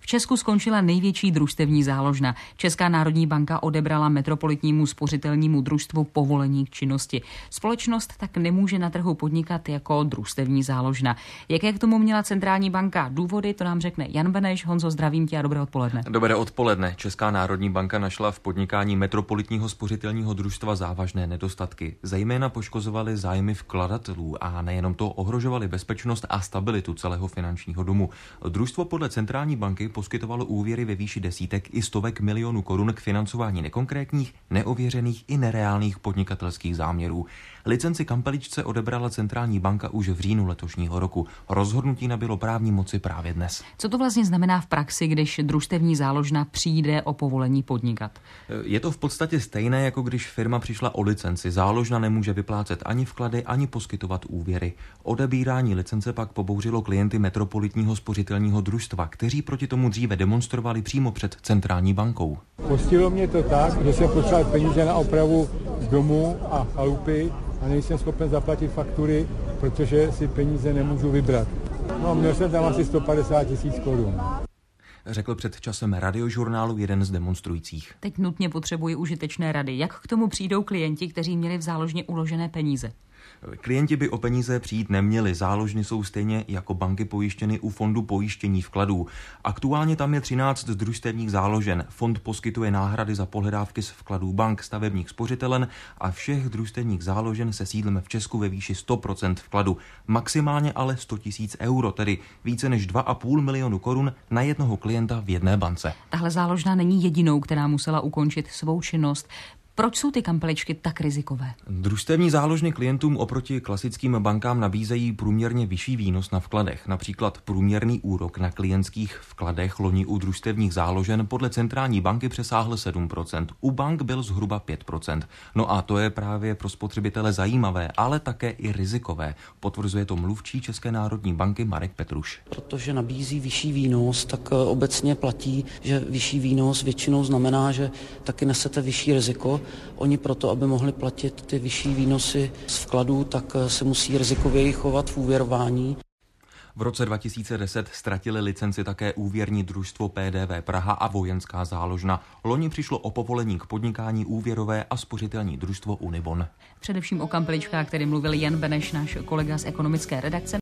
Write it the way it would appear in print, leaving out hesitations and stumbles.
Česku skončila největší družstevní záložna. Česká národní banka odebrala Metropolitnímu spořitelnímu družstvu povolení k činnosti. Společnost tak nemůže na trhu podnikat jako družstevní záložna. Jaké k tomu měla centrální banka důvody, to nám řekne Jan Beneš. Honzo, zdravím tě a dobré odpoledne. Dobré odpoledne. Česká národní banka našla v podnikání Metropolitního spořitelního družstva závažné nedostatky. Zejména poškozovaly zájmy vkladatelů a nejenom to, ohrožovaly bezpečnost a stabilitu celého finančního domu. Družstvo podle centrální banky poskytovalo úvěry ve výši desítek i stovek milionů korun k financování nekonkrétních, neověřených i nereálných podnikatelských záměrů. Licenci kampeličce odebrala centrální banka už v říjnu letošního roku. Rozhodnutí nabylo právní moci právě dnes. Co to vlastně znamená v praxi, když družstevní záložna přijde o povolení podnikat? Je to v podstatě stejné, jako když firma přišla o licenci. Záložna nemůže vyplácet ani vklady, ani poskytovat úvěry. Odebírání licence pak pobouřilo klienty Metropolitního spořitelního družstva, kteří proti tomu dříve demonstrovali přímo před centrální bankou. Postihlo mě to tak, že jsem potřeboval peníze na opravu domu a chalupy a nejsem schopen zaplatit faktury, protože si peníze nemůžu vybrat. No, měl jsem tam asi 150 000 korun. Řekl před časem Radiožurnálu jeden z demonstrujících. Teď nutně potřebuji užitečné rady. Jak k tomu přijdou klienti, kteří měli v záložně uložené peníze? Klienti by o peníze přijít neměli. Záložny jsou stejně jako banky pojištěny u fondu pojištění vkladů. Aktuálně tam je 13 družstevních záložen. Fond poskytuje náhrady za pohledávky z vkladů bank, stavebních spořitelen a všech družstevních záložen se sídlem v Česku ve výši 100% vkladu. Maximálně ale 100 000 euro, tedy více než 2,5 milionu korun na jednoho klienta v jedné bance. Tahle záložna není jedinou, která musela ukončit svou činnost. Proč jsou ty kampeličky tak rizikové? Družstevní záložny klientům oproti klasickým bankám nabízejí průměrně vyšší výnos na vkladech. Například průměrný úrok na klientských vkladech loni u družstevních záložen podle centrální banky přesáhl 7%. U bank byl zhruba 5%. No a to je právě pro spotřebitele zajímavé, ale také i rizikové. Potvrzuje to mluvčí České národní banky Marek Petruš. Protože nabízí vyšší výnos, tak obecně platí, že vyšší výnos většinou znamená, že taky nesete vyšší riziko. Oni proto, aby mohli platit ty vyšší výnosy z vkladů, tak se musí rizikověji chovat v úvěrování. V roce 2010 ztratili licenci také úvěrní družstvo PDV Praha a Vojenská záložna. Loni přišlo o povolení k podnikání úvěrové a spořitelní družstvo Unibon. Především o kampeličkách, který mluvil Jan Beneš, náš kolega z ekonomické redakce.